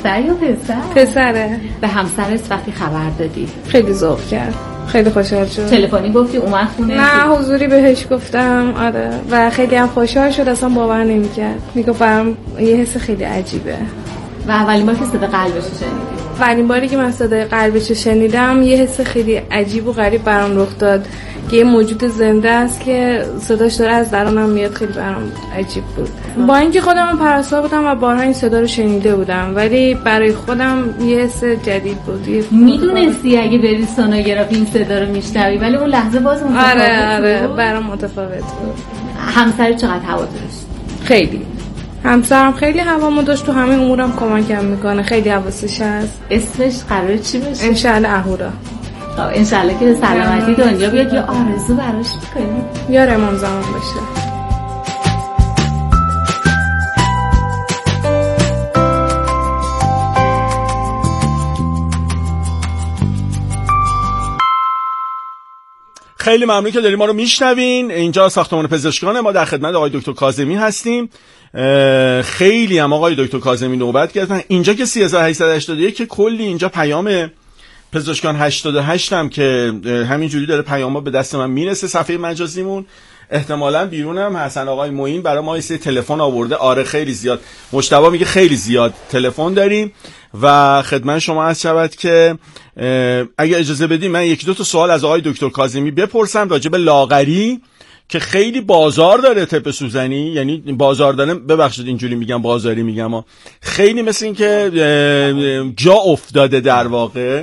دختر یا پسر؟ پسره. به همسرت وقتی خبر دادی خیلی ذوق کرد، خیلی خوشحال شد. تلفنی گفتی اومد خونه؟ نه حضوری بهش گفتم. آره و خیلی هم خوشحال شد، اصلا باور نمی‌کرد. میگفت برام یه حس خیلی عجیبه. و اولین بار که صدای قلبش رو شنیدی؟ اولین باری که من صدای قلبش رو شنیدم یه حس خیلی عجیب و غریب برام رخ داد که یه موجود زنده است که صداش داره از درونم میاد. خیلی برام عجیب بود. با اینکه خودم پرستار بودم و بارها این صدا رو شنیده بودم، ولی برای خودم یه حس جدید بود. میدونستی اگه بری سونوگرافی این صدا رو میشنوی، ولی اون لحظه باز متفاوت بود. آره برام متفاوت بود. همسر چقدر هوا داشت؟ خیلی. همسرم خیلی هوامو داشت، تو همه امورم کمکم میکنه، خیلی حواسش هست. اسمش قراره چی بشه؟ انشالله اهورا. انشالله که به سلامتی دنیا بیاد. یه آرزو براش میکنی؟ یا امام زمان بشه. خیلی ممنون که داریم ما رو میشنوین. اینجا ساختمان پزشکان، ما در خدمت آقای دکتر کاظمی هستیم. خیلی هم آقای دکتر کاظمی نوبت گرفتن. اینجا که 3881 که کلی اینجا پیام پزشکان 88 هم که همینجوری داره پیاما به دست من میرسه صفحه مجازیمون. احتمالاً بیرونم حسن آقای معین برای ما یه تلفن آورده. آره خیلی زیاد. مجتبی میگه خیلی زیاد تلفن داریم و خدمت شما عرض شود که اگه اجازه بدید من یکی دو تا سوال از آقای دکتر کاظمی بپرسم راجع به لاغری که خیلی بازار داره طب سوزنی. یعنی بازار داره، ببخشید اینجوری میگم بازاری میگم، خیلی مثل این که جا افتاده در واقع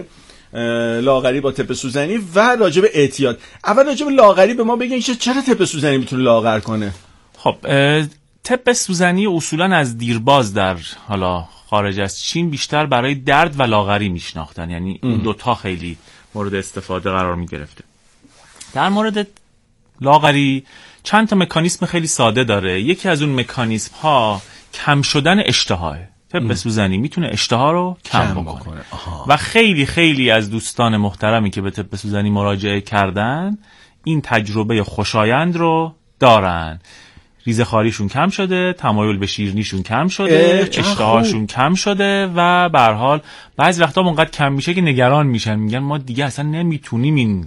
لاغری با طب سوزنی و راجع به اعتیاد. اول راجع به لاغری به ما بگین که چرا طب سوزنی میتونه لاغر کنه؟ خب طب سوزنی اصولا از دیرباز در حالا خارج از چین بیشتر برای درد و لاغری میشناختن، یعنی این دوتا خیلی مورد استفاده قرار میگرفته. در مورد لاغری چند تا مکانیسم خیلی ساده داره. یکی از اون مکانیسم ها کم شدن اشتهاه. طب سوزنی میتونه اشتها رو کم بکنه. و خیلی خیلی از دوستان محترمی که به طب سوزنی مراجعه کردن این تجربه خوشایند رو دارن. ریزه خاریشون کم شده، تمایل به شیرینیشون کم شده، اشتهاشون کم شده و به هر حال بعضی وقتا اونقدر کم میشه که نگران میشن، میگن ما دیگه اصلا نمیتونیم این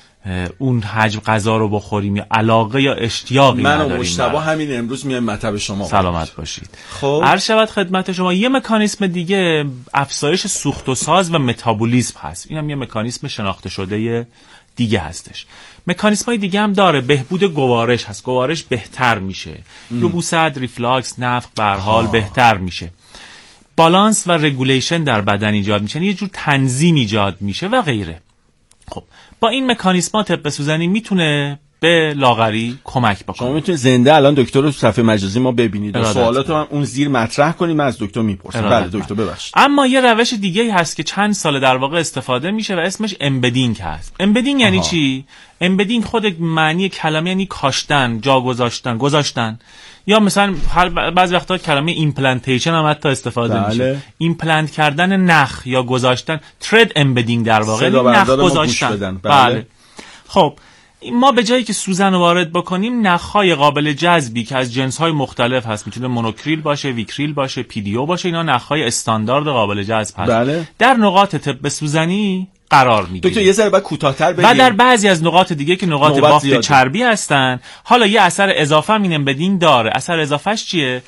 اون حجم غذا رو بخوریم یا علاقه یا اشتیاقی نداریم. من و مجتبی همین امروز میایم مطب شما. سلامت باشید. خب عرض شود خدمت شما یه مکانیسم دیگه افزایش سوخت و ساز و متابولیسم هست. اینم یه مکانیسم شناخته شده دیگه هستش. مکانیسم‌های دیگه هم داره. بهبود گوارش هست، گوارش بهتر میشه. یبوست، ریفلاکس، نفخ به هر حال بهتر میشه. بالانس و رگولیشن در بدن ایجاد میشه، یه جور تنظیم ایجاد میشه و غیره. خب با این مکانیسم‌ها طب سوزنی میتونه به لاغری کمک بکنه. شما میتونید زنده الان دکتر رو صفحه مجازی ما ببینید. سوالاتو هم اون زیر مطرح کنید، من از دکتر میپرسم. بله دکتر ببخشید. اما یه روش دیگه هست که چند سال در واقع استفاده میشه و اسمش امبدینگ هست. امبدینگ یعنی چی؟ امبدینگ خود معنی کلمه یعنی کاشتن، جا گذاشتن. یا مثلا بعضی وقتا کلمه ایمپلنتیشن هم حتی استفاده میشه. ایمپلنت کردن نخ یا گذاشتن، ترد امبدینگ در واقع نخ گذاشتن. بله. خب ما به جایی که سوزن رو وارد بکنیم نخهای قابل جذبی که از جنس‌های مختلف هست، میتونه مونوکریل باشه، ویکریل باشه، پیدیو باشه، اینا نخهای استاندارد قابل جذب هست. بله. در نقاط طب سوزنی قرار میگیره. دکتر یه ذره بعد کوتاه‌تر بگید. و در بعضی از نقاط دیگه که نقاط بافت چربی هستن، حالا یه اثر اضافه هم این بدین داره. اثر اضافهش چیه؟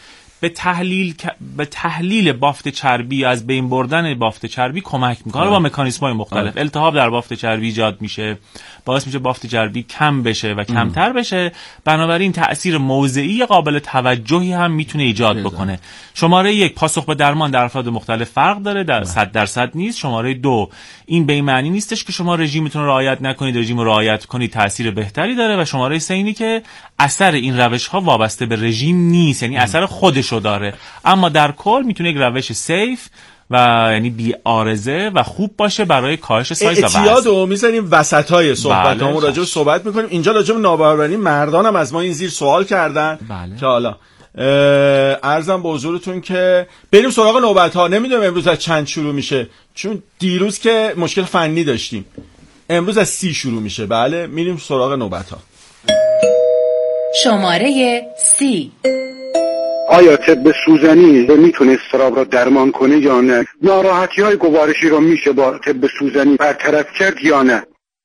به تحلیل بافت چربی، از بین بردن بافت چربی کمک میکنه با مکانیزم‌های مختلف. التهاب در بافت چربی ایجاد میشه، باعث میشه بافت چربی کم بشه و کمتر بشه. بنابراین تأثیر موضعی قابل توجهی هم میتونه ایجاد بکنه. شماره 1 پاسخ به درمان در افراد مختلف فرق داره، در 100% نیست. شماره 2 این به این معنی نیستش که شما رژیمتون رو رعایت نکنید، رژیم رو رعایت کنید تأثیر بهتری داره. و شماره 3 اینی که اثر این روش‌ها وابسته به رژیم نیست، یعنی اثر خودشو داره، اما در کل میتونه یک روش سیف و یعنی بی عارضه و خوب باشه برای کاهش سایز و وزن. اعتیادو میذاریم وسطای صحبتامون راجع به صحبت میکنیم. اینجا راجع به نابرابری مردانم از ما این زیر سوال کردن. که حالا عرضم به حضورتون که بریم سراغ نوبت‌ها. نمیدونم امروز از چند شروع میشه، چون دیروز که مشکل فنی داشتیم، امروز از 30 شروع میشه. بله میریم سراغ نوبت‌ها. شماره 30. آیا طب سوزنی میتونه اضطراب را درمان کنه یا نه؟ ناراحتی‌های گوارشی رو میشه با طب سوزنی برطرف کرد یا نه؟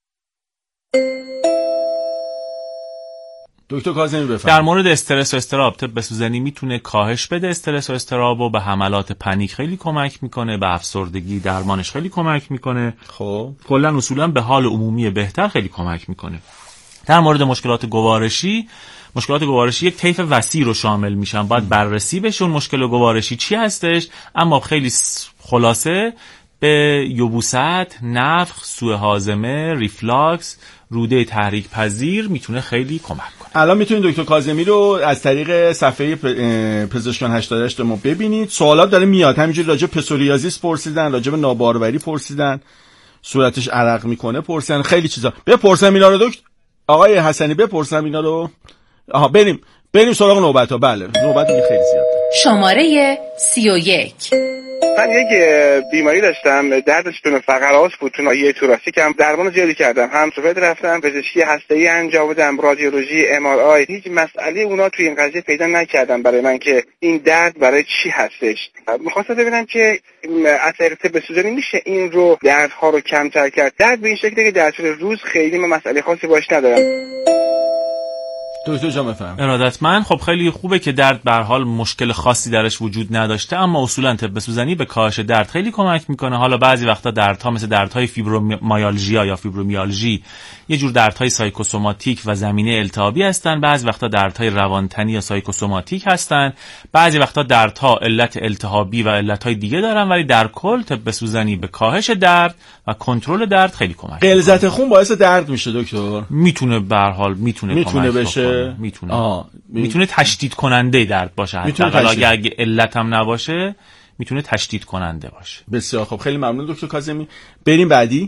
دکتر کاظمی بفرمایید. در مورد استرس و اضطراب طب سوزنی میتونه کاهش بده استرس و اضطراب و به حملات پنیک خیلی کمک میکنه، به افسردگی درمانش خیلی کمک میکنه. خب کلا اصولا به حال عمومی بهتر خیلی کمک میکنه. در مورد مشکلات گوارشی یک طیف وسیع رو شامل میشن، باید بررسی بشه اون مشکل گوارشی چی هستش، اما خیلی خلاصه به یبوست، نفخ، سوء هاضمه، ریفلاکس، روده تحریک پذیر میتونه خیلی کمک کنه. الان میتونید دکتر کاظمی رو از طریق صفحه پزشکان 88 ما ببینید. سوالات داره میاد، همینجوری راجع به پسوریازیس پرسیدن، راجع به ناباروری پرسیدن، صورتش عرق میکنه پرسیدن، خیلی چیزا. بپرسم اینا رو دکتر آقای حسنی، بپرسم اینا رو. آها بریم سراغ نوبت‌ها. بله نوبت خیلی زیاده. شماره 31. من یک بیماری داشتم، دردش تو فقرات بود، تو ناحیه توراسیکم. درمان زیادی کردم، هم سوپد رفتم، پزشکی هسته‌ای انجام دادم، رادیولوژی، MRI. هیچ مسئله اونا توی این قضیه پیدا نکردم برای من که این درد برای چی هستش. می‌خواستم ببینم که از طریق طب سوزنی میشه این رو دردها رو کمتر کرد. درد به این شکلی که در طول روز خیلی من مسئله خاصی باش ندارم. دکتر جان بفرمایید. ارادتمند. خب خیلی خوبه که درد به هر حال مشکل خاصی درش وجود نداشته، اما اصولا طب سوزنی به کاهش درد خیلی کمک میکنه. حالا بعضی وقتا دردها مثل دردهای فیبرومیالژیا یا فیبرومیالژی یه جور دردهای سایکوسوماتیک و زمینه التهابی هستن، بعضی وقتا دردهای روانتنی یا سایکوسوماتیک هستن، بعضی وقتا دردها علت التهابی و علتهای دیگه دارن، ولی در کل طب سوزنی به کاهش درد و کنترل درد خیلی کمک میکنه. غلظت خون باعث درد میشه دکتر؟ میتونه به هر حال میتونه بشه. میتونه تشدید کننده درد باشه، حتی اگه علت هم نباشه میتونه تشدید کننده باشه. بسیار خب، خیلی ممنون دکتر کاظمی. بریم بعدی.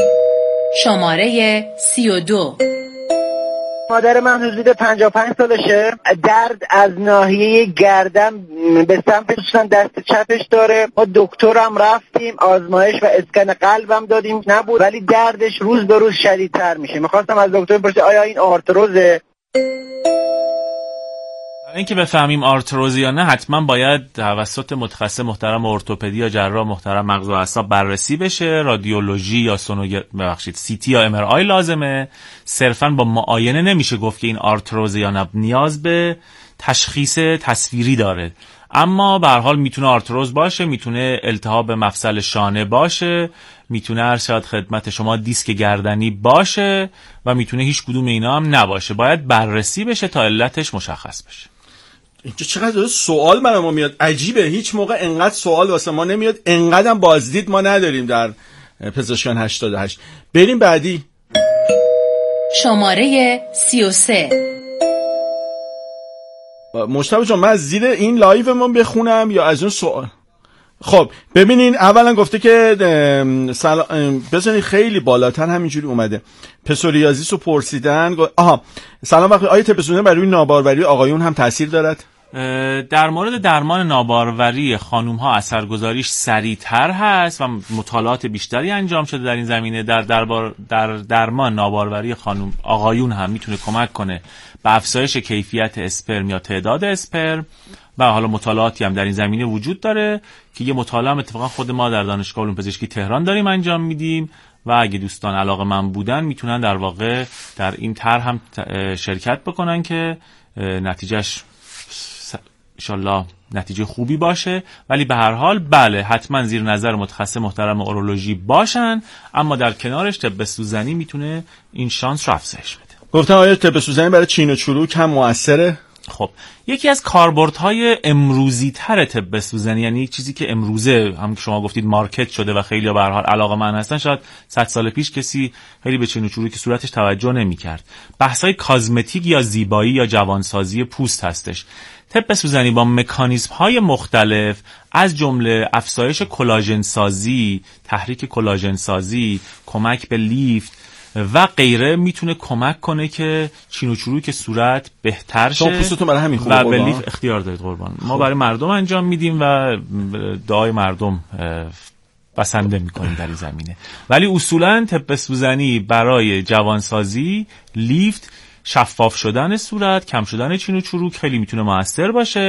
شماره 32. مادر من حدود 55 سالشه، درد از ناحیه گردن به سمت دست چپش داره. ما دکترم رفتیم، آزمایش و اسکن قلبم دادیم، نبود، ولی دردش روز به روز شدیدتر میشه. میخواستم از دکتر بپرسم آیا این آرتروزه؟ اینکه بفهمیم آرتروز یا نه حتما باید توسط متخصص محترم ارتوپدی یا جراح محترم مغز و اعصاب بررسی بشه. رادیولوژی یا CT یا MRI لازمه. صرفا با معاینه نمیشه گفت که این آرتروز یا نه، نیاز به تشخیص تصویری داره. اما به هر حال میتونه آرتروز باشه، میتونه التهاب مفصل شانه باشه، میتونه ارشاد خدمت شما دیسک گردنی باشه و میتونه هیچ کدوم اینا هم نباشه. باید بررسی بشه تا علتش مشخص بشه. اینجا چقدر سوال برای ما میاد، عجیبه. هیچ موقع انقدر سوال واسه ما نمیاد، انقدر بازدید ما نداریم در پزشکان 88. بریم بعدی. شماره 33. مجتبی جان، من از زیر این لایو ما بخونم یا از اون سوال؟ خب ببینین، اولا گفته که بزنید خیلی بالاتر همینجوری اومده. پسوریازیس رو پرسیدن. سلام، وقتی آیا طب سوزنی برای ناباروری آقایون هم تاثیر دارد؟ در مورد درمان ناباروری خانوم ها اثرگذاریش سریعتر هست و مطالعات بیشتری انجام شده در این زمینه. در درمان ناباروری آقایون هم میتونه کمک کنه به افزایش کیفیت اسپرم یا تعداد اسپرم و حالا مطالعاتی هم در این زمینه وجود داره که یه مطالعه اتفاقا خود ما در دانشگاه علوم پزشکی تهران داریم انجام میدیم و اگه دوستان علاقه‌مند بودن میتونن در واقع در این طرح هم شرکت بکنن که نتیجهش انشالله نتیجه خوبی باشه. ولی به هر حال بله، حتما زیر نظر متخصص محترم اورولوژی باشن، اما در کنارش طب سوزنی میتونه این شانس رو افزایش بده. گفتن آیا طب سوزنی برای چین و چروک هم موثره؟ خب یکی از کاربردهای امروزی تر طب سوزنی، یعنی چیزی که امروزه هم که شما گفتید مارکت شده و خیلی به هر حال علاقه‌مند هستن، شاید 100 سال پیش کسی خیلی به چین و چروک صورتش توجه نمی‌کرد، بحث‌های کازمتیک یا زیبایی یا جوانسازی پوست هستش. طب سوزنی با مکانیزم‌های مختلف از جمله افزایش کلاژن سازی، تحریک کلاژن سازی، کمک به لیفت و غیره میتونه کمک کنه که چین و چروک صورت بهتر شه. شما پوستتون برای همین خوبه و به لیفت اختیار دارید قربان. ما برای مردم انجام میدیم و دعای مردم بسنده میکنیم در این زمینه. ولی اصولا طب سوزنی برای جوانسازی، لیفت، شفاف شدن صورت، کم شدن چین و چروک خیلی میتونه موثر باشه.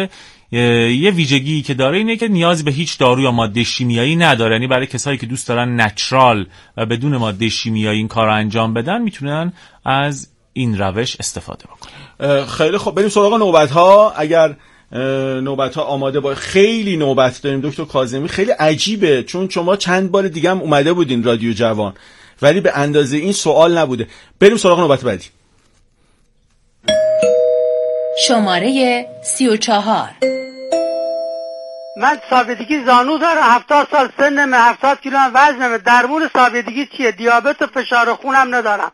یه ویژگی که داره اینه که نیاز به هیچ دارو یا ماده شیمیایی نداره. یعنی برای کسایی که دوست دارن نچرال و بدون ماده شیمیایی این کارو انجام بدن میتونن از این روش استفاده بکنن. خیلی خب، بریم سراغ نوبت ها. اگر نوبت ها آماده باشه، خیلی نوبت داریم دکتر کاظمی. خیلی عجیبه چون شما چند بار دیگه هم اومده بودین رادیو جوان ولی به اندازه این سوال نبوده. بریم سراغ نوبت بعدی. شماره 34. من سابقگی زانو دارم، 70 سال سنمه، 70 کیلو هم وزنمه. درمون سابقگی چیه؟ دیابت و فشار خونم ندارم.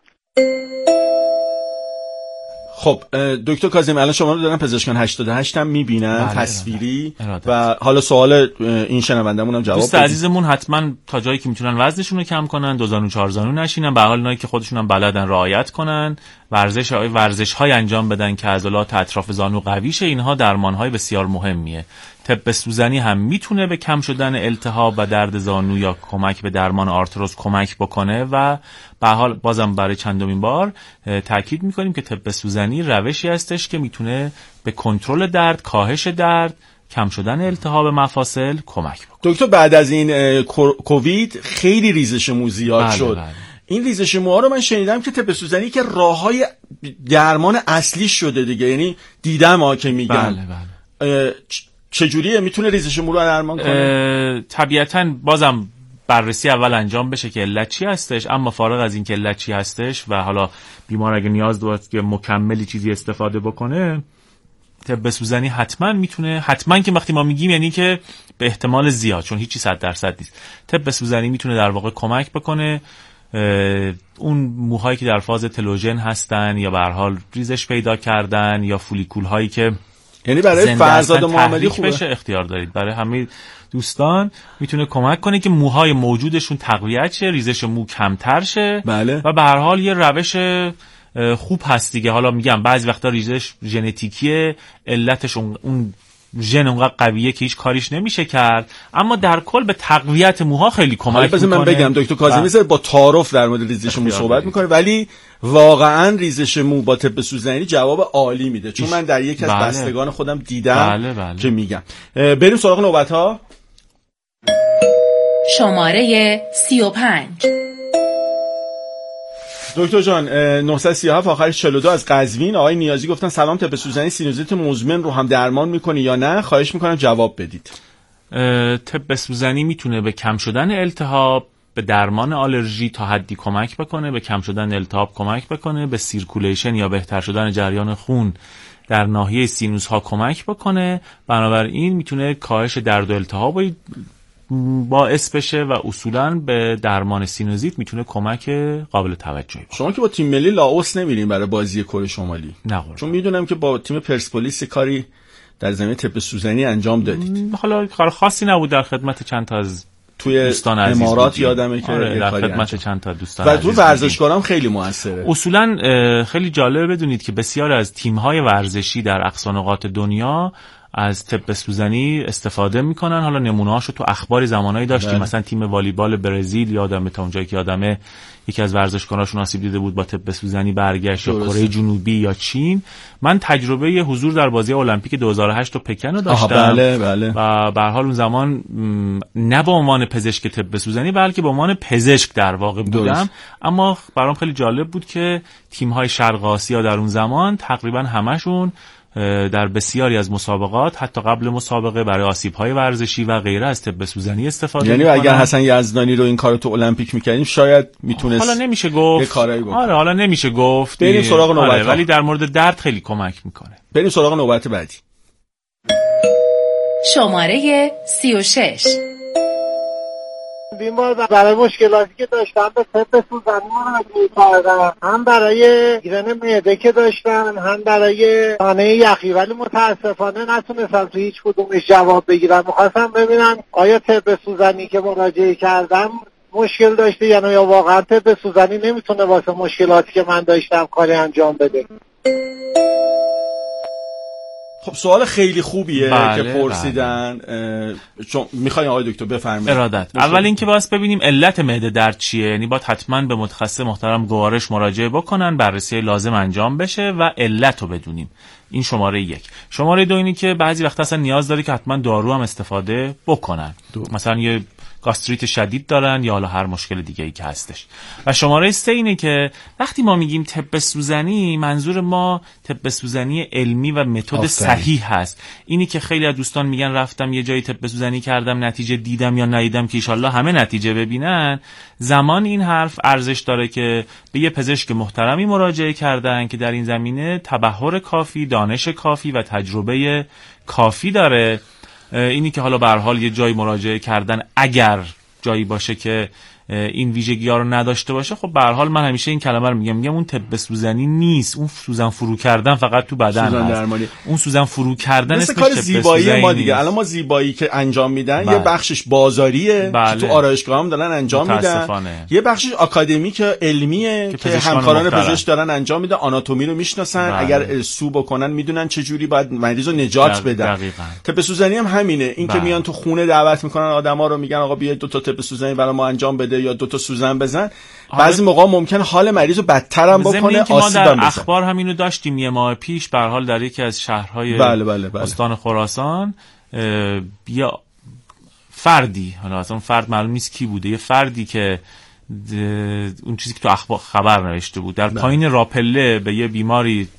خب دکتر کاظمی، الان شما رو دارن پزشکان 88 هم میبینن تصویری و حالا سوال این شنوندمون هم جواب دوست عزیزمون حتما تا جایی که میتونن وزنشون رو کم کنن، 2 زانو 4 زانو نشینن، به حال اینایی که خودشون هم بلدن رعایت کنن، ورزش های انجام بدن که عضلات اطراف زانو قوی شه. اینها درمان های بسیار مهمیه. طب سوزنی هم میتونه به کم شدن التهاب و درد زانو یا کمک به درمان آرتروز کمک بکنه و به حال بازم برای چندمین بار تاکید میکنیم که طب سوزنی روشی هستش که میتونه به کنترل درد، کاهش درد، کم شدن التهاب مفاصل کمک بکنه. دکتر بعد از این کووید خیلی ریزش مو زیاد شد. این ریزش موها رو من شنیدم که طب سوزنی که راههای درمان اصلی شده دیگه، یعنی دیدم که میگن. بله. چجوریه میتونه ریزش مو رو درمان کنه؟ طبیعتاً بازم بررسی اول انجام بشه که علت چی هستش، اما فارغ از این که علت چی هستش و حالا بیمار اگه نیاز داشت که مکملی چیزی استفاده بکنه، طب سوزنی حتما میتونه، حتما که وقتی ما میگیم یعنی که به احتمال زیاد، چون هیچی 100% نیست، طب سوزنی میتونه در واقع کمک بکنه اون موهایی که در فاز تلوژن هستن یا به هر حال ریزش پیدا کردن یا فولیکول هایی که یعنی برای فرزاد معاملی خوبه بشه، اختیار دارید. برای همه دوستان میتونه کمک کنه که موهای موجودشون تقویت شه، ریزش مو کمتر شه. بله. و به هر حال یه روش خوب هست دیگه. حالا میگم بعضی وقتا ریزش ژنتیکیه، علتش اون ژن اونقدر قویه که هیچ کاریش نمیشه کرد، اما در کل به تقویت موها خیلی کمک میکنه. من بگم دکتر کاظمی با تعارف در مورد ریزش مو صحبت میکنه، ولی واقعا ریزش مو با طب سوزنی جواب عالی میده، چون من در یک از بستگان خودم دیدم که میگم. بریم سراغ نوبت ها. شماره 35. دکتر جان 937 آخرش 42 از قزوین. آقای نیازی گفتن سلام، طب سوزنی سینوزیت مزمن رو هم درمان میکنه یا نه؟ خواهش میکنم جواب بدید. طب سوزنی میتونه به کم شدن التهاب، به درمان آلرژی تا حدی کمک بکنه، به کم شدن التهاب کمک بکنه، به سیرکولیشن یا بهتر شدن جریان خون در ناحیه سینوس ها کمک بکنه. بنابراین میتونه کاهش درد و التهاب باعث بشه و اصولاً به درمان سینوزیت میتونه کمک قابل توجهی باشه. شما که با تیم ملی لاوس نمیرین برای بازی کره شمالی؟ نه، چون میدونم که با تیم پرسپولیس کاری در زمینه طب سوزنی انجام دادید. حالا کار خاصی نبود، در خدمت چند تا از توی دوستان عزیز امارات یادمه که در خدمت چند تا دوستان و تو ورزشکارام خیلی موثره. اصولاً خیلی جالبه بدونید که بسیار از تیم‌های ورزشی در اقصا نقاط دنیا از طب سوزنی استفاده میکنن. حالا نمونه‌هاشو تو اخبار زمانایی داشتیم. مثلا تیم والیبال برزیل یادمه تا اونجایی که یادمه یکی از ورزشکاراشون آسیب دیده بود با طب سوزنی برگشت، یا کره جنوبی یا چین. من تجربه حضور در بازی المپیک 2008 تو پکن رو داشتم. بله. و به هر حال اون زمان نه به عنوان پزشک طب سوزنی بلکه به عنوان پزشک در واقع بودم. اما برام خیلی جالب بود که تیم‌های شرق آسیا در اون زمان تقریبا همشون در بسیاری از مسابقات حتی قبل مسابقه برای آسیب‌های ورزشی و غیره از طب سوزنی استفاده یعنی اگر حسن یزدانی رو این کارو تو المپیک می‌کردیم شاید میتونست. حالا نمیشه گفت یه کارایی بکنه. آره حالا نمیشه گفت. بریم سراغ نوبت. ولی در مورد درد خیلی کمک میکنه. بریم سراغ نوبت بعدی. شماره 36. بیمار برای مشکلاتی که داشتن به طب سوزنی مراجعه کردن، هم برای گیرن معده که داشتن، هم برای دانه یخی، ولی متاسفانه نتونستم تو هیچ کدومش جواب بگیرم. می‌خواستم ببینم آیا طب سوزنی که مراجعه کردم مشکل داشته یا واقعا طب سوزنی نمیتونه واسه مشکلاتی که من داشتم کاری انجام بده. خب سوال خیلی خوبیه بله، که پرسیدن. چون میخواین آقای دکتر بفرمایید. ارادت. اول اینکه باید ببینیم علت معده درد چیه، یعنی باید حتما به متخصص محترم گوارش مراجعه بکنن، بررسی لازم انجام بشه و علت رو بدونیم. این شماره 1. شماره 2 اینی که بعضی وقتا اصلا نیاز داره که حتما دارو هم استفاده بکنن، مثلا یه گاستریت شدید دارن یا حالا هر مشکل دیگه ای که هستش. و شماره 3 اینه که وقتی ما میگیم طب سوزنی، منظور ما طب سوزنی علمی و متد صحیح هست. اینی که خیلی از دوستان میگن رفتم یه جایی طب سوزنی کردم نتیجه دیدم یا ندیدم، که ایشالله همه نتیجه ببینن. زمان این حرف ارزش داره که به یه پزشک محترمی مراجعه کردن که در این زمینه تبحر کافی، دانش کافی و تجربه کافی داره. اینی که حالا به هر حال یه جایی مراجعه کردن اگر جایی باشه که این ویژگی‌ها رو نداشته باشه، خب به هر حال من همیشه این کلمه رو میگم اون طب سوزنی نیست، اون سوزن فرو کردن فقط تو بدن هست. اون سوزن فرو کردن مثل کار زیبایی ما دیگه. الان ما زیبایی که انجام میدن یه بخشش بازاریه که تو آرایشگاه هم دارن انجام میدن، یه بخشش آکادمیک علمیه که همکاران پزشک دارن انجام میدن، آناتومی رو میشناسن، اگر سو بکنن میدونن چه جوری باید مریض رو نجات بدن. طب سوزنی هم همینه، این که میان تو خونه دعوت میکنن آدما رو، میگن آقا بیا 2 تا طب سوزنی برای ما انجام بده یا 2 تا سوزن بزن. بعضی موقع ممکن حال مریض رو بدتر هم بکنه، آسیب هم بزنه. در اخبار همینو داشتیم یه ماه پیش، به هر حال در یکی از شهرهای استان خراسان بیا فردی، حالا اصلا فرد معلوم نیست کی بوده، یه فردی که اون چیزی که تو اخبار خبر نوشته بود در پایین راپله به یه بیماری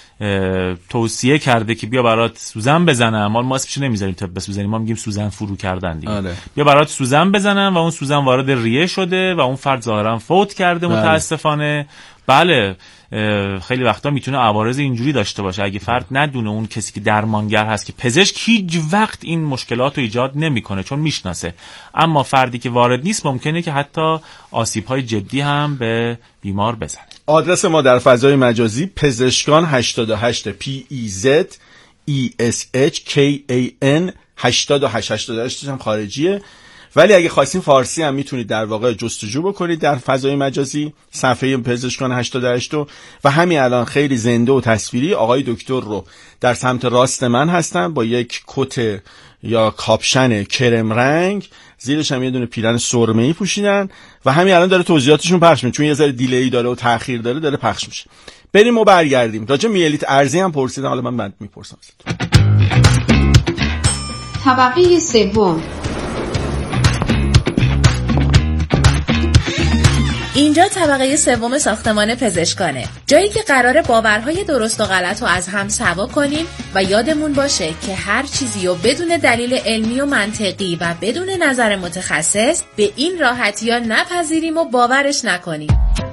توصیه کرده که بیا برات سوزن بزنم. ما اسمش نمیذاریم طب سوزنی، ما میگیم سوزن فرو کردن دیگه. بیا برات سوزن بزنم و اون سوزن وارد ریه شده و اون فرد ظاهرا فوت کرده متاسفانه. بله خیلی وقتا میتونه عوارض اینجوری داشته باشه اگه فرد ندونه، اون کسی که درمانگر هست که پزشک هیچ وقت این مشکلات رو ایجاد نمیکنه چون میشناسه، اما فردی که وارد نیست ممکنه که حتی آسیب‌های جدی هم به بیمار بزنه. آدرس ما در فضای مجازی پزشکان 88 PEZESHKAN 88 هم خارجیه، ولی اگه خواستین فارسی هم میتونید در واقع جستجو بکنید در فضای مجازی صفحه پزشکان 88 و همین الان خیلی زنده و تصویری آقای دکتر رو در سمت راست من هستن با یک کت یا کاپشن کرم رنگ، زیرش هم یه دونه پیرن سرمه‌ای پوشیدن و همین الان داره توضیحاتشون پخش میشه، چون یه ذره دیلی داره و تأخیر داره پخش میشه. بریم و برگردیم. راجع میلیت ارزی هم پرسیدن، حالا من میپرسم. طبقه سوم. اینجا طبقه سوم ساختمان پزشکانه، جایی که قراره باورهای درست و غلط رو از هم سوا کنیم و یادمون باشه که هر چیزی رو بدون دلیل علمی و منطقی و بدون نظر متخصص به این راحتی ها نپذیریم و باورش نکنیم.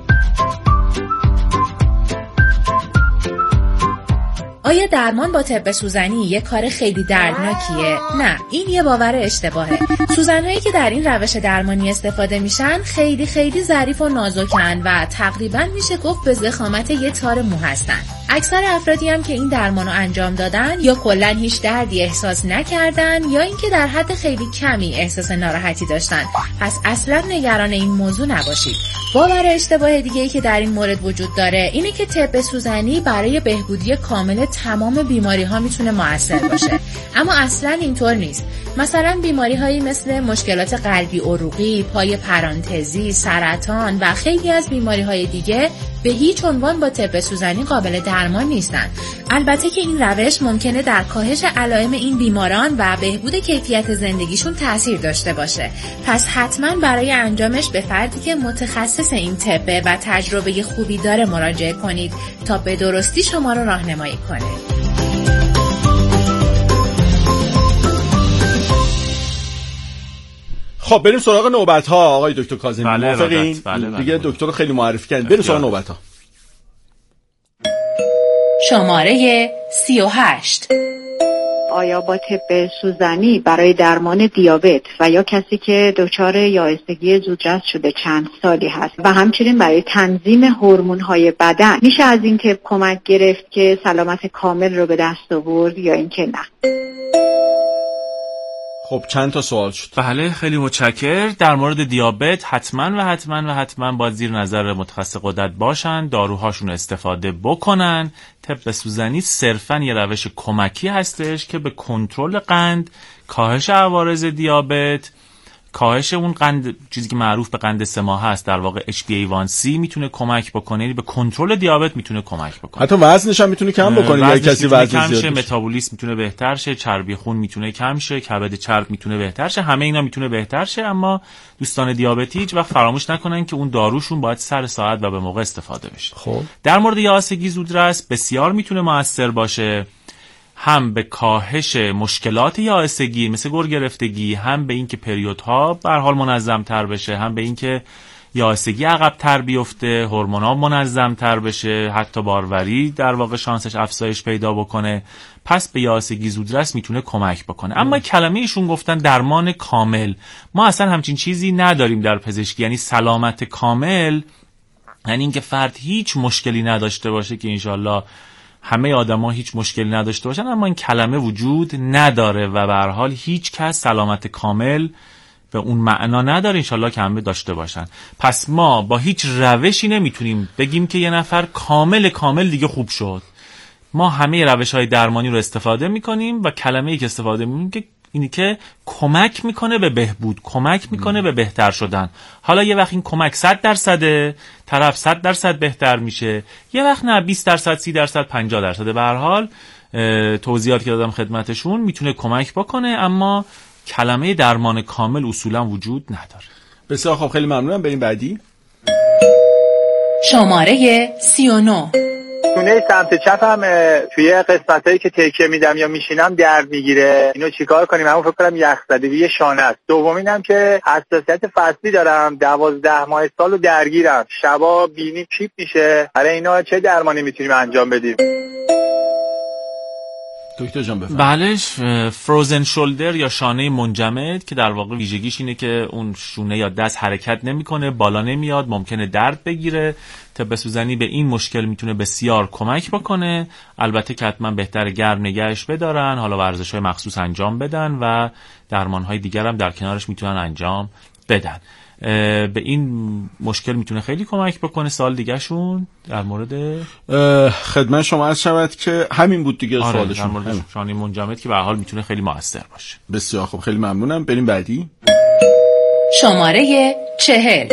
آیا درمان با طب سوزنی یه کار خیلی دردناکیه؟ نه، این یه باور اشتباهه. سوزن‌هایی که در این روش درمانی استفاده میشن خیلی خیلی ظریف و نازکن و تقریباً میشه گفت به ضخامت یه تار مو هستن. اکثر افرادی هم که این درمانو انجام دادن یا کلاً هیچ دردی احساس نکردن یا اینکه در حد خیلی کمی احساس ناراحتی داشتن. پس اصلاً نگران این موضوع نباشید. باور اشتباه دیگه‌ای که در این مورد وجود داره اینه که طب سوزنی برای بهبودی کامل تمام بیماری‌ها میتونه مؤثر باشه، اما اصلاً اینطور نیست. مثلا بیماری‌هایی مثل مشکلات قلبی عروقی، پای پرانتزی، سرطان و خیلی از بیماری‌های دیگه به هیچ عنوان با طب سوزنی قابل درمان نیستن. البته که این روش ممکنه در کاهش علائم این بیماران و بهبود کیفیت زندگیشون تأثیر داشته باشه. پس حتما برای انجامش به فردی که متخصص این طبه و تجربه خوبی داره مراجعه کنید تا به درستی شما رو راهنمایی کنه. خب بریم سراغ نوبت ها آقای دکتر کاظمی. موافقین؟ بله. دیگه دکتر رو خیلی معرفی کردیم. بریم سراغ نوبت ها. شماره 38. آیا با طب سوزنی برای درمان دیابت و یا کسی که دچار یائسگی زودرس شده چند سالی هست و همچنین برای تنظیم هورمون‌های بدن میشه از این طب کمک گرفت که سلامت کامل رو به دست آورد یا اینکه نه؟ خب چند تا سوال شد. بله خیلی متشکر. در مورد دیابت حتما باید زیر نظر متخصص غدد باشن، داروهاشون استفاده بکنن. طب سوزنی صرفا یه روش کمکی هستش که به کنترل قند، کاهش عوارض دیابت، کاهش اون قند، چیزی که معروف به قند 3 ماهه است، در واقع HbA1c میتونه کمک بکنه، یعنی به کنترل دیابت میتونه کمک بکنه. حتی وزنش هم میتونه کم بکنه، یا کسی وزن زیاد شه، متابولیسم میتونه بهتر شه، چربی خون میتونه کم شه، کبد چرب میتونه بهتر شه، همه اینا میتونه بهتر شه. اما دوستان دیابتی هیچ وقت فراموش نکنن که اون داروشون باید سر ساعت و به موقع استفاده بشه. خب در مورد یائسگی زودرس بسیار میتونه موثر باشه، هم به کاهش مشکلات یائسگی مثل گر گرفتگی، هم به اینکه پریودها به هر حال منظم تر بشه، هم به اینکه یائسگی عقب تر بیفته، هورمون‌ها منظم تر بشه، حتی باروری در واقع شانسش افزایش پیدا بکنه. پس به یائسگی زودرس میتونه کمک بکنه. اما کلمه ایشون گفتن درمان کامل. ما اصلا همچین چیزی نداریم در پزشکی، یعنی سلامت کامل یعنی اینکه فرد هیچ مشکلی نداشته باشه، که انشالله همه آدما هیچ مشکلی نداشته باشن، اما این کلمه وجود نداره و به هر حال هیچ کس سلامت کامل به اون معنا نداره، انشالله که همه داشته باشن. پس ما با هیچ روشی نمیتونیم بگیم که یه نفر کامل دیگه خوب شد. ما همه روش‌های درمانی رو استفاده میکنیم و کلمه‌ای که استفاده میکنیم که اینی که کمک میکنه به بهبود، کمک میکنه به بهتر شدن. حالا یه وقت این کمک 100%، طرف 100% بهتر میشه، یه وقت نه 20%، 30%، 50%. به هر حال توضیحاتی که دادم خدمتشون میتونه کمک بکنه، اما کلمه درمان کامل اصولا وجود نداره. بسیار خب، خیلی ممنونم. بریم بعدی. شماره 39. شونه سمت چپم توی قسمتایی که تکیه میدم یا میشینم درد میگیره. اینو چیکار کنیم؟ همون فکر کنم یخزدگی شانه است. دومینم که حساسیت فصلی دارم، 12 ماه سالو درگیرم، شبا بینی چیپ میشه. برای اینا چه درمانی میتونیم انجام بدیم؟ دکتر جان بفرمایید. بله، فروزن شولدر یا شانه منجمد که در واقع ویژگیش اینه که اون شونه یا دست حرکت نمیکنه، بالا نمیاد، ممکنه درد بگیره. طب سوزنی به این مشکل میتونه بسیار کمک بکنه. البته که حتما بهتره گرم نگهش بدارن، حالا ورزش‌های مخصوص انجام بدن و درمان‌های دیگر هم در کنارش میتونن انجام بدن. به این مشکل میتونه خیلی کمک بکنه. سال دیگه شون در مورد خدمت شما عرض شود که همین بود دیگه. آره، سوالشون در مورد شانه منجمد که به هر حال میتونه خیلی موثر باشه. بسیار خب، خیلی ممنونم. بریم بعدی. شماره 40.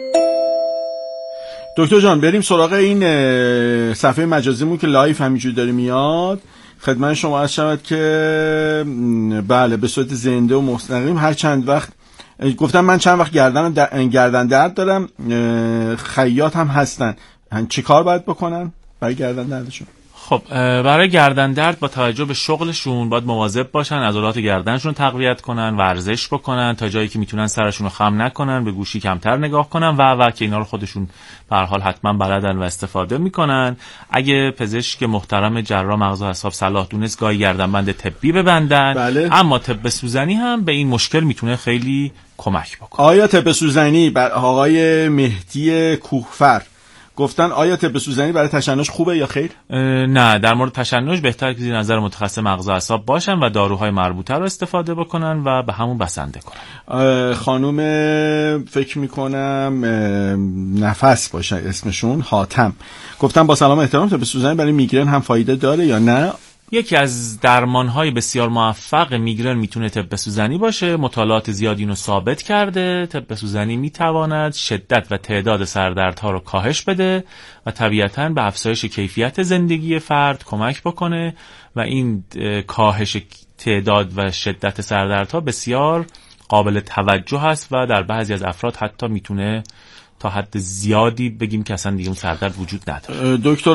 دکتر جان بریم سراغ این صفحه مجازیمون که لایف همینجوری داره میاد. خدمت شما عرض شود که بله به صورت زنده و مستقیم هر چند وقت گفتم من چند وقت گردن درد دارم، خیاط هم هستن، چی کار باید بکنن برای گردن دردشون؟ خب برای گردن درد با توجه به شغلشون باید مواظب باشن، عضلات گردنشون تقویت کنن، ورزش بکنن تا جایی که میتونن سرشون رو خم نکنن، به گوشی کمتر نگاه کنن و که اینا رو خودشون به هر حال حتما بلدن و استفاده میکنن. اگه پزشک محترم جراح مغز و اعصاب صلاح دونست گاهی گردنبند طبی ببندن. بله. اما طب سوزنی هم به این مشکل میتونه خیلی کمک بکنه. آیا طب سوزنی بر آقای مهدی کوهفر گفتن آیا طب سوزنی برای تشنج خوبه یا خیر؟ نه، در مورد تشنج بهتره که زیر نظر متخصص مغز و اعصاب باشن و داروهای مربوطه رو استفاده بکنن و به همون بسنده کنن. خانوم فکر میکنم نفس باشه اسمشون، حاتم، گفتن با سلام احترام طب سوزنی برای میگرن هم فایده داره یا نه؟ یکی از درمان‌های بسیار موفق میگرن میتونه طب سوزنی باشه. مطالعات زیادی اینو ثابت کرده. طب سوزنی میتواند شدت و تعداد سردردها رو کاهش بده و طبیعتاً به افزایش کیفیت زندگی فرد کمک بکنه و این کاهش تعداد و شدت سردردها بسیار قابل توجه هست و در بعضی از افراد حتی میتونه تا حد زیادی بگیم که اصلا دیگه اون سردرد وجود نداره. دکتر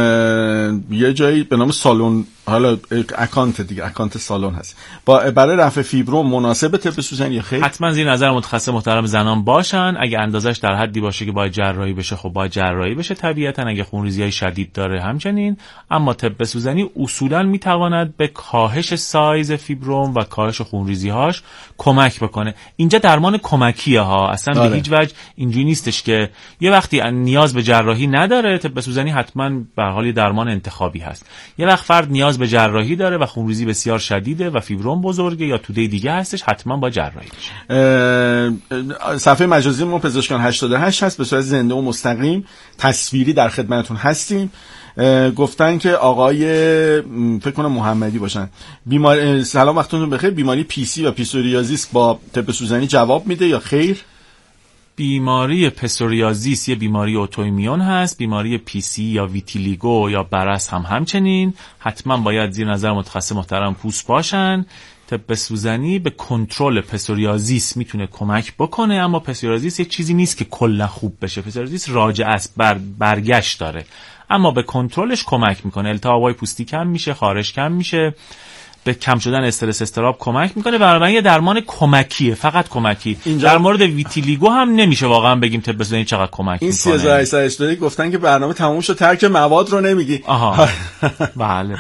یه جایی به نام سالون، حالا اکانت سالون هست، برای رفع فیبروم مناسب طب سوزنی یا خیر؟ حتما زیر نظر متخصص محترم زنان باشن. اگه اندازش در حدی باشه که باید جراحی بشه، خب باید جراحی بشه طبیعتا. اگه خونریزی‌های شدید داره همچنین. اما طب سوزنی اصولا میتواند به کاهش سایز فیبروم و کاهش خونریزی‌هاش کمک بکنه. اینجا درمان کمکیه ها، اصلا به هیچ وجه اینجوری نیستش که یه وقتی نیاز به جراحی نداره طب سوزنی حتما به هر حال درمان انتخابی هست. یه وقت فرد نیاز نیاز به جراحی داره و خونریزی بسیار شدیده و فیبروم بزرگه یا توده دیگه هستش، حتما با جراحی بشه. صفحه مجازی ما پزشکان 88 هست، به صورت زنده و مستقیم تصویری در خدمتتون هستیم. گفتن که آقای فکر کنم محمدی باشن، بیماری سلام وقتتون بخیر، بیماری پی سی و پسوریازیس با طب سوزنی جواب میده یا خیر؟ بیماری پسوریازیس یه بیماری اوتوایمیون هست، بیماری پی سی یا ویتیلیگو یا برس هم همچنین، حتما باید زیر نظر متخصص محترم پوست باشن. طب سوزنی به کنترل پسوریازیس میتونه کمک بکنه، اما پسوریازیس یک چیزی نیست که کلا خوب بشه، پسوریازیس راجع است، برگشت داره، اما به کنترلش کمک میکنه. التهابای پوستی کم میشه، خارش کم میشه، به کم شدن استرس استراب کمک میکنه. برای درمان کمکیه، فقط کمکی. در مورد ویتیلیگو هم نمیشه واقعا بگیم طب سوزنی چقدر کمک این میکنه. 3880 گفتن که برنامه تموم شد، ترک مواد رو نمیگی. آها بله.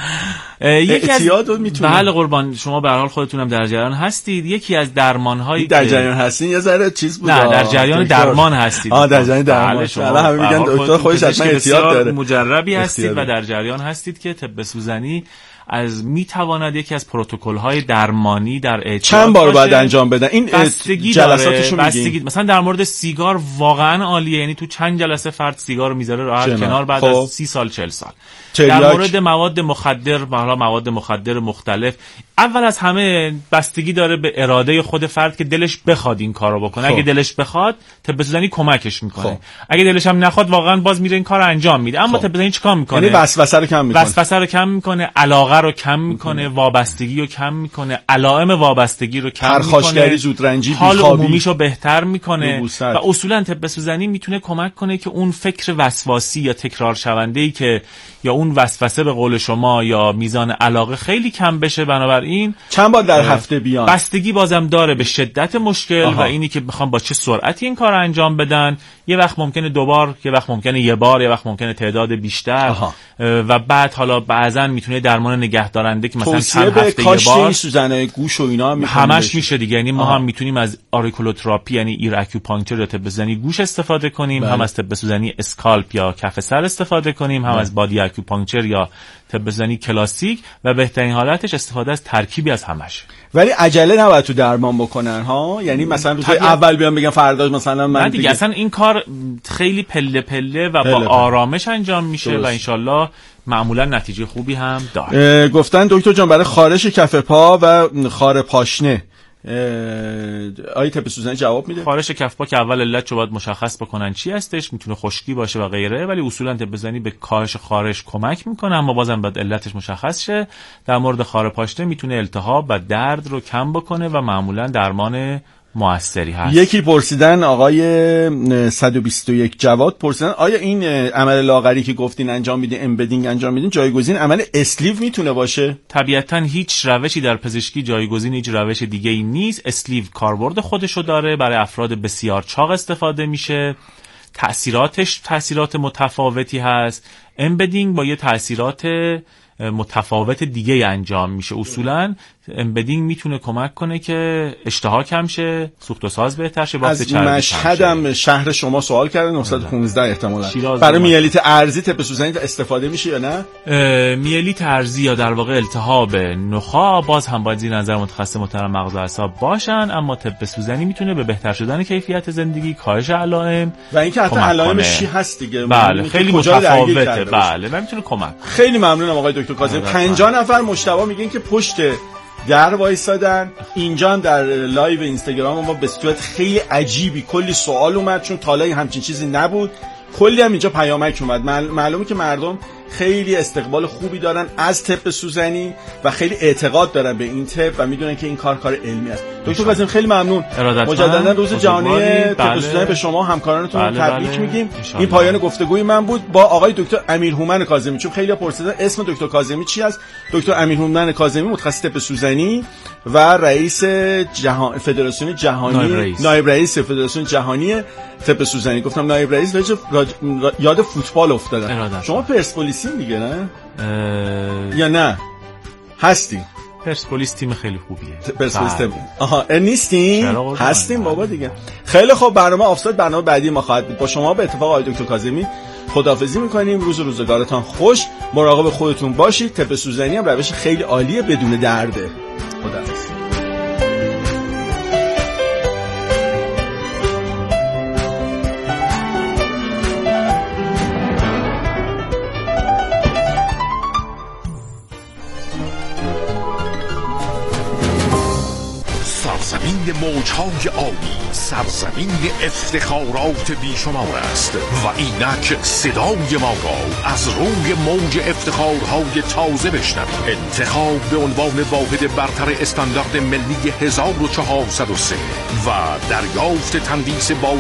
یکی از بله قربان، شما به هر حال خودتونم در جریان هستید. یکی از درمان‌هایی در جریان هستین یه ذره چیز بود. نه در جریان درمان هستید. در جریان درمان. شما همه میگن دکتر خودش حتما احتیاط داره. مجربی هستید و در جریان هستید که طب سوزنی از میتواند یکی از پروتکل‌های درمانی در اعتیاد چند بار باید انجام بدن این جلساتشو میگین؟ مثلا در مورد سیگار واقعا عالیه، یعنی تو چند جلسه فرد سیگار رو میذاره راحت کنار بعد از 30 سال 40 سال. در مورد مواد مخدر، حالا مواد مخدر مختلف، اول از همه بستگی داره به اراده خود فرد که دلش بخواد این کارو بکنه. اگه دلش بخواد طب سوزنی کمکش میکنه، اگه دلش هم نخواد واقعا باز میره این کارو انجام میده. اما طب سوزنی چیکار میکنه؟ یعنی وسوسه رو کم میکنه، علاقه رو کم میکنه، وابستگی رو کم میکنه، علائم وابستگی رو کم میکنه، پرخاشگری، زودرنجی، حال عمومیشو بهتر میکنه و اصولا طب سوزنی میتونه کمک کنه که اون فکر وسواسی یا تکرار شونده‌ای که یا اون وسوسه به قول شما یا میزان علاقه خیلی کم بشه. بنابراین چند بار در هفته بیان؟ بستگی بازم داره به شدت مشکل و اینی که بخوام با چه سرعتی این کار انجام بدن. یه وقت ممکنه 2 بار، یه وقت ممکنه 1 بار، یه وقت ممکنه تعداد بیشتر و بعد حالا بعضن میتونه درمان نگهدارنده که مثلا چند هفته 1 بار. سوزنای گوش و اینا همش میشه دیگه. یعنی ما هم میتونیم از آریکولوتراپی یعنی ایر اکوپانکچر یا طب سوزنی گوش استفاده کنیم، هم از طب سوزنی اسکالپ یا کف سر استفاده کنیم، هم از بادی اکوپانکچر یا طب سوزنی کلاسیک و بهترین حالتش استفاده از ترکیبی از همش. ولی عجله نباید تو درمان بکنن ها، یعنی مثلا روزهای اول بیان بگن فردا مثلا من دیگه اصلا این کار خیلی پله پله و با آرامش انجام میشه و انشالله معمولا نتیجه خوبی هم داره. گفتن دکتر جان برای خارش کف پا و خار پاشنه آیا طب سوزنی جواب میده؟ خارش کف پا که اول علت رو باید مشخص بکنن چی هستش، میتونه خشکی باشه و غیره، ولی اصولا طب سوزنی به کاهش خارش کمک میکنه، اما بازم باید علتش مشخص شه. در مورد خار پاشنه میتونه التهاب و درد رو کم بکنه و معمولا درمان موثری هست. یکی پرسیدن آقای 121 جواد پرسیدن آیا این عمل لاغری که گفتین انجام میدین، امبدینگ انجام میدین، جایگزین عمل اسلیو میتونه باشه؟ طبیعتا هیچ روشی در پزشکی جایگزین هیچ روش دیگه ای نیست. اسلیو کاربرد خودشو داره، برای افراد بسیار چاق استفاده میشه، تأثیراتش تأثیرات متفاوتی هست. امبدینگ با یه تأثیرات متفاوت دیگه انجام میشه. اصولا امبدینگ میتونه کمک کنه که اشتها کم شه، سوخت و ساز بهتر شه، بافت چربی. از مشهدم شهر شما سوال کردن 915 احتمالاً برای میلیت ارضی طب سوزنی استفاده میشه یا نه؟ میلیت ارضی یا در واقع التهاب نخاع باز هم باید زیر نظر متخصص محترم مغز و اعصاب باشن، اما طب سوزنی میتونه به بهتر شدن کیفیت زندگی، کاهش علائم و اینکه حتی علائمش چی هست دیگه. بله خیلی متفاوته. بله و میتونه کمک. خیلی ممنونم آقای دکتر کاظمی. 50 نفر مشتبه میگن که پشت در وایسادن. اینجا هم در لایو اینستاگرام ما به صورت خیلی عجیبی کلی سوال اومد، چون تالای همچین چیزی نبود. کلی هم اینجا پیامک اومد. معلومه که مردم خیلی استقبال خوبی دارن از طب سوزنی و خیلی اعتقاد دارن به این طب و میدونن که این کار علمی است. دکتر کاظمی خیلی ممنون. مجددا روز جهانی طب سوزنی به شما همکارانتون تبریک میگیم. این پایان گفتگوی من بود با آقای دکتر امیرهومن کاظمی. چون خیلی‌ها پرسیدن اسم دکتر کاظمی چی است؟ دکتر امیرهومن کاظمی متخصص طب سوزنی و رئیس فدراسیون جهانی، نایب رئیس فدراسیون جهانی طب سوزنی. گفتم نایب رئیس یاد فوتبال افتادم. شما پرسپولیسی دیگه نه؟ یا نه؟ هستی؟ پرسپولیس تیم خیلی خوبیه. پرسپولیس تیم. آها نیستین؟ هستیم بابا دیگه. خیلی خوب. برنامه آفساید برنامه بعدی ما خواهد بود با شما به اتفاق آقای دکتر کاظمی. خداحافظی میکنیم. روز و روزگارتان خوش، مراقب خودتون باشید. طب سوزنی هم روش خیلی عالیه بدون درده. خداحافظ. سرزمین موجهای آبی، سرزمین افتخارات بیشمار است و اینک صدای ما را از روی موج افتخارهای تازه بشنوید. انتخاب به عنوان واحد برتر استاندارد ملی 1403 و دریافت تندیس با